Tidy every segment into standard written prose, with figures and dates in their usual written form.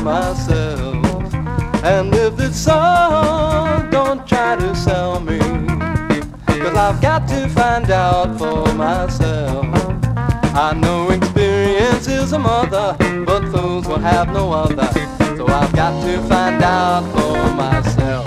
myself. And if it's so, don't try to sell me, 'cause I've got to find out for myself. I know experience is a mother, but fools will have no other. So I've got to find out for myself.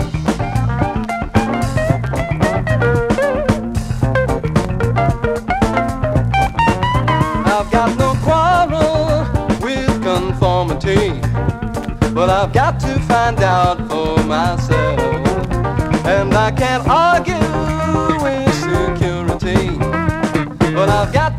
I've got no quarrel with conformity, but I've got to find out for myself. And I can't argue with security, but I've got